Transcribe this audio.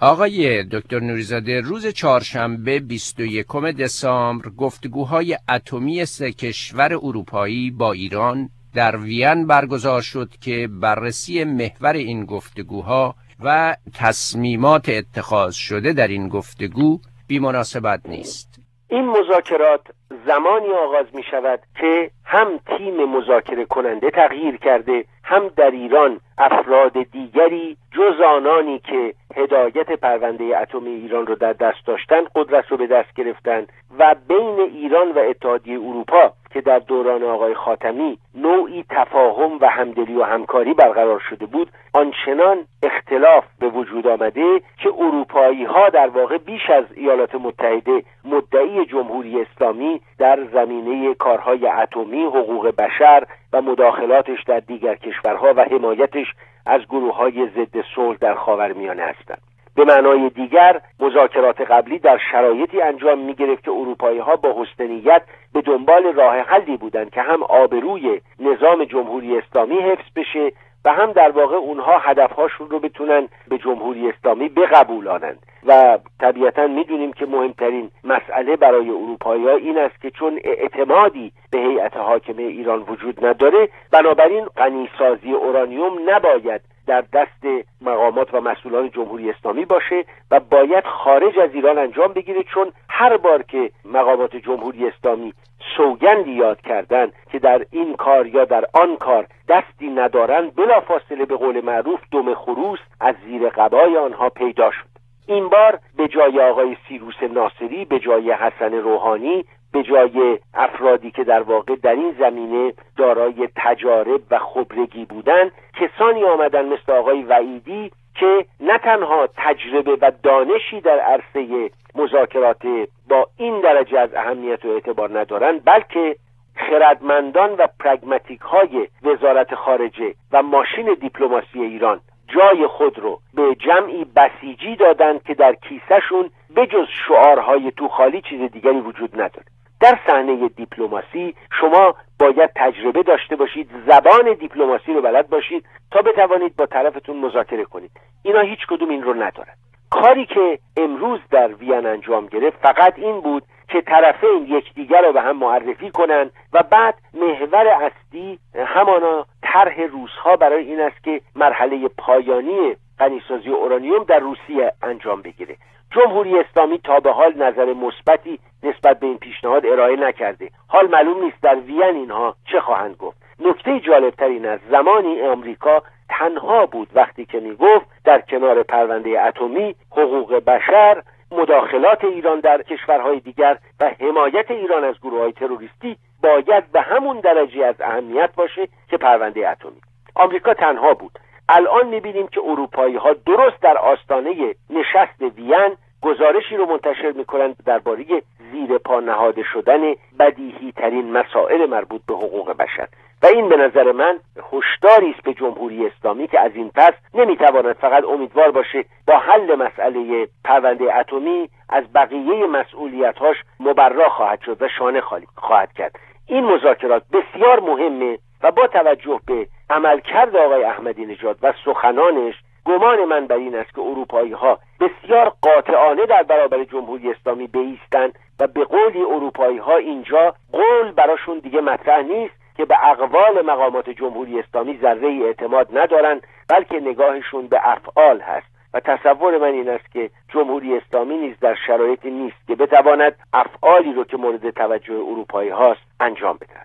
آقای دکتر نوری‌زاده، روز چهارشنبه 21 دسامبر گفتگوهای اتمی سه کشور اروپایی با ایران در وین برگزار شد که بررسی محور این گفتگوها و تصمیمات اتخاذ شده در این گفتگو بی‌مناسبت نیست. این مذاکرات زمانی آغاز می شود که هم تیم مذاکره کننده تغییر کرده، هم در ایران افراد دیگری جز آنانی که هدایت پرونده اتمی ایران رو در دست داشتن قدرت رو به دست گرفتن و بین ایران و اتحادیه اروپا که در دوران آقای خاتمی نوعی تفاهم و همدلی و همکاری برقرار شده بود، آنچنان اختلاف به وجود آمده که اروپایی ها در واقع بیش از ایالات متحده مدعی جمهوری اسلامی در زمینه کارهای اتمی، حقوق بشر و مداخلاتش در دیگر کشورها و حمایتش از گروه‌های ضد صلح در خاورمیانه هستند. به معنای دیگر مذاکرات قبلی در شرایطی انجام می‌گرفت که اروپایی‌ها با حسن نیت به دنبال راه حلی بودند که هم آبروی نظام جمهوری اسلامی حفظ بشه و هم در واقع اونها هدفهاشون رو بتونن به جمهوری اسلامی بقبولانند. و طبیعتاً میدونیم که مهمترین مسئله برای اروپایی‌ها این است که چون اعتمادی به هیئت حاکمه ایران وجود نداره، بنابراین غنیسازی اورانیوم نباید در دست مقامات و مسئولان جمهوری اسلامی باشه و باید خارج از ایران انجام بگیره، چون هر بار که مقامات جمهوری اسلامی سوگندی یاد کردن که در این کار یا در آن کار دستی ندارن، بلافاصله به قول معروف دم خروس از زیر قبای آنها پیدا شد. این بار به جای آقای سیروس ناصری، به جای حسن روحانی، به جای افرادی که در واقع در این زمینه دارای تجارب و خبرگی بودند، کسانی آمدن مثل آقای وحیدی که نه تنها تجربه و دانشی در عرصه مذاکرات با این درجه از اهمیت و اعتبار ندارند، بلکه خردمندان و پرگماتیک های وزارت خارجه و ماشین دیپلماسی ایران جای خود رو به جمعی بسیجی دادند که در کیسهشون بجز شعارهای تو خالی چیز دیگری وجود نداره. در صحنه دیپلماسی شما باید تجربه داشته باشید، زبان دیپلماسی رو بلد باشید تا بتوانید با طرفتون مذاکره کنید. اینا هیچ کدوم این رو ندارن. کاری که امروز در وین انجام گرفت فقط این بود که طرفین یکدیگر رو به هم معرفی کنن و بعد محور اصلی همانا طرح روس‌ها برای این است که مرحله پایانی غنیسازی اورانیوم در روسیه انجام بگیره. جمهوری اسلامی تا به حال نظر مثبتی نسبت به این پیشنهاد ارائه نکرده. حال معلوم نیست در وین اینها چه خواهند گفت. نکته جالبتر این است زمانی آمریکا تنها بود وقتی که میگفت در کنار پرونده اتمی، حقوق بشر، مداخلات ایران در کشورهای دیگر و حمایت ایران از گروه‌های تروریستی باید به همون درجه از اهمیت باشه که پرونده اتمی. آمریکا تنها بود. الان می‌بینیم که اروپایی‌ها درست در آستانه نشست وین گزارشی رو منتشر می‌کنند درباره زیر پا نهاده شدن بدیهی ترین مسائل مربوط به حقوق بشر و این به نظر من هشداری است به جمهوری اسلامی که از این پس نمی‌تواند فقط امیدوار باشه با حل مسئله پرونده اتمی از بقیه مسئولیت‌هاش مبرا خواهد شد و شانه خالی خواهد کرد. این مذاکرات بسیار مهمه و با توجه به عملکرد آقای احمدی نژاد و سخنانش گمان من بر این است که اروپایی‌ها بسیار قاطعانه در برابر جمهوری اسلامی بایستند و به قولی اروپایی‌ها اینجا قول براشون دیگه مطرح نیست که به اقوال مقامات جمهوری اسلامی ذره اعتماد ندارن، بلکه نگاهشون به افعال هست و تصور من این است که جمهوری اسلامی نیز در شرایطی نیست که بتواند افعالی رو که مورد توجه اروپایی هاست انجام بده.